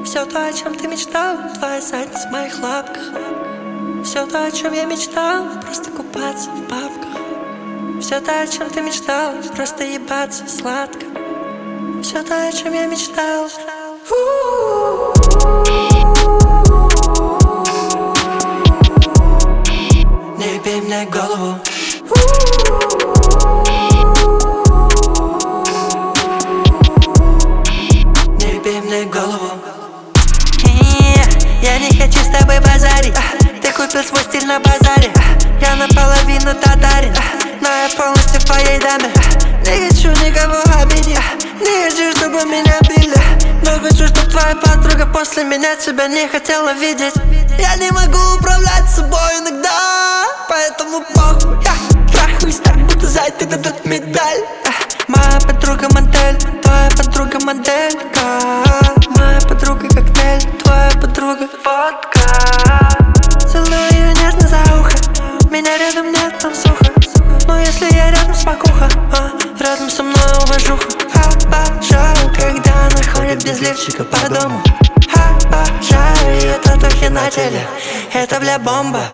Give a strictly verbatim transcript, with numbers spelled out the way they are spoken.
Все то, о чем ты мечтал, твоя задница в моих лапках. Все то, о чем я мечтал, просто купаться в бабках. Все то, о чем ты мечтал, просто ебаться сладко. Все то, о чем я мечтал. Не бей мне голову. Не бей мне голову. Я не хочу с тобой базарить. Ты купил свой стиль на базаре. Я наполовину татарин, но я полностью в твоей даме. Не хочу никого обидеть, не хочу, чтобы меня били, но хочу, чтобы твоя подруга после меня тебя не хотела видеть. Я не могу управлять собой иногда, поэтому похуй. Я трахаюсь так, будто за это дадут медаль. Моя подруга модель, твоя подруга моделька. Моя подруга коктейль, твоя подруга водка. Целую ее нежно за ухо, меня рядом нет, там сухо. Но если я рядом, спокуха, а рядом со мной уважуха. Обожаю, когда она ходит без лифчика по дому. Обожаю ее татухи на теле, это бля бомба.